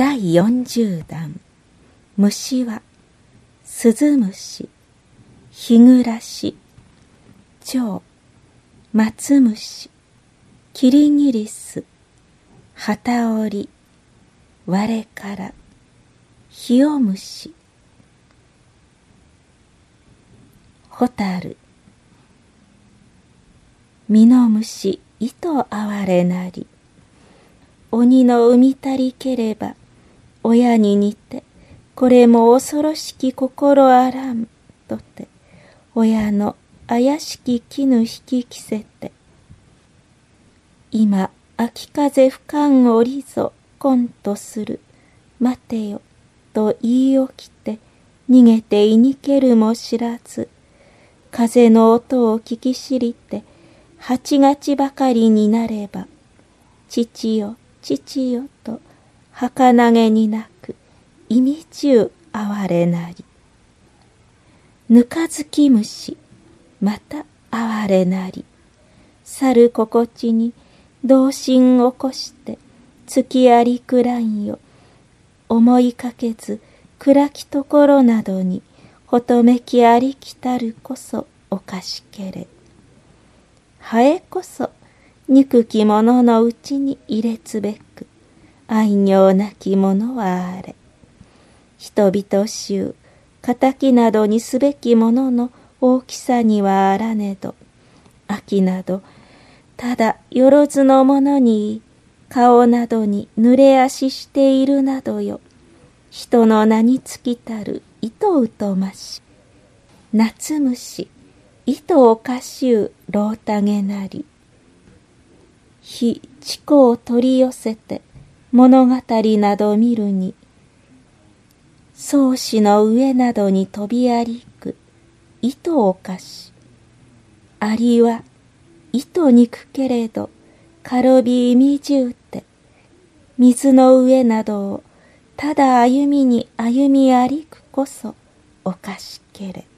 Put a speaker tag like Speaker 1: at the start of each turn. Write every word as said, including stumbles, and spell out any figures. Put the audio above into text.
Speaker 1: だいよんじゅうだん。虫はスズムシ、ヒグラシ、蝶、マツムシ、キリギリス、ハタオリ、ワレカラ、ヒオムシ、ホタル、ミノムシ、イトアワレなり、鬼の産みたりければ、親に似て、これも恐ろしき心あらん、とて、親の怪しき絹引き着せて、今、秋風吹かんおりぞ、こんとする、待てよ、と言い起きて、逃げていにけるも知らず、風の音を聞き知りて、八月ばかりになれば、父よ、父よと、儚げに泣く、意味中哀れなり。ぬかずき虫、また哀れなり。去る心地に、同心起こして、月ありくらんよ。思いかけず、暗きところなどに、ほとめきありきたるこそおかしけれ。ハエこそ、憎き者のうちに入れつべく、愛情なき者はあれ。人々衆、仇などにすべきものの大きさにはあらねど、秋など、ただよろずのものに、顔などに濡れ足しているなどよ。人の名につきたる糸うとまし。夏虫、糸おかしゅうろうたげなり。非知子を取り寄せて物語など見るに、草子の上などに飛び歩く糸おかし。ありは糸憎けれど、かろび意味じゅうて、水の上などをただ歩みに歩み歩くこそおかしけれ。